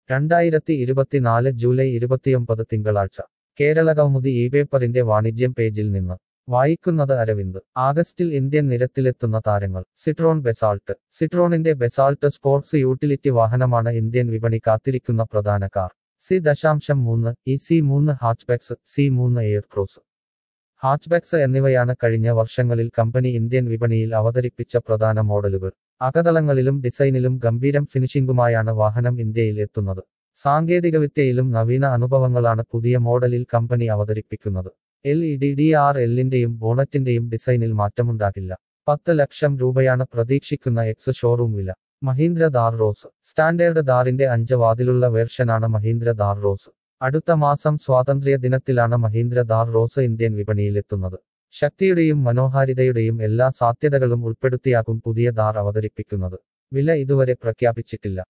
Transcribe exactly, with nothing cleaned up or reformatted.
രണ്ടായിരത്തി ഇരുപത്തിനാല് ജൂലൈ ഇരുപത്തിയൊമ്പത് തിങ്കളാഴ്ച കേരളകൗമുദി ഈ പേപ്പറിന്റെ വാണിജ്യം പേജിൽ നിന്ന് വായിക്കുന്നത് അരവിന്ദ്. ആഗസ്റ്റിൽ ഇന്ത്യൻ നിരത്തിലെത്തുന്ന താരങ്ങൾ. Citroen Basalt. സിട്രോണിന്റെ ബെസാൾട്ട് സ്പോർട്സ് യൂട്ടിലിറ്റി വാഹനമാണ് ഇന്ത്യൻ വിപണി കാത്തിരിക്കുന്ന പ്രധാന കാർ. സി ദശാംശം മൂന്ന്, ഇ സി മൂന്ന് ഹാച്ച്ബാക്സ്, സി മൂന്ന് എയർക്രോസ് ഹാച്ച്ബാക്സ് എന്നിവയാണ് കഴിഞ്ഞ വർഷങ്ങളിൽ കമ്പനി ഇന്ത്യൻ വിപണിയിൽ അവതരിപ്പിച്ച പ്രധാന മോഡലുകൾ. അകതളങ്ങളിലും ഡിസൈനിലും ഗംഭീരം ഫിനിഷിംഗുമായാണ് വാഹനം ഇന്ത്യയിൽ എത്തുന്നത്. സാങ്കേതികവിദ്യയിലും നവീന അനുഭവങ്ങളാണ് പുതിയ മോഡലിൽ കമ്പനി അവതരിപ്പിക്കുന്നത്. L E D D R എല്ലിന്റെയും ബോണറ്റിന്റെയും ഡിസൈനിൽ മാറ്റമുണ്ടാകില്ല. പത്ത് ലക്ഷം രൂപയാണ് പ്രതീക്ഷിക്കുന്ന എക്സ് ഷോറൂം വില. മഹീന്ദ്ര ഥാർ റോസ്. സ്റ്റാൻഡേർഡ് ഥാറിന്റെ അഞ്ച് വാതിലുള്ള വേർഷനാണ് മഹീന്ദ്ര ഥാർ റോസ്. അടുത്ത മാസം സ്വാതന്ത്ര്യ ദിനത്തിലാണ് മഹീന്ദ്ര ഥാർ റോസ് ഇന്ത്യൻ വിപണിയിലെത്തുന്നത്. ശക്തിയുടെയും മനോഹാരിതയുടെയും എല്ലാ സാധ്യതകളും ഉൾപ്പെടുത്തിയാകും പുതിയ ഥാർ അവതരിപ്പിക്കുന്നത്. വില ഇതുവരെ പ്രഖ്യാപിച്ചിട്ടില്ല.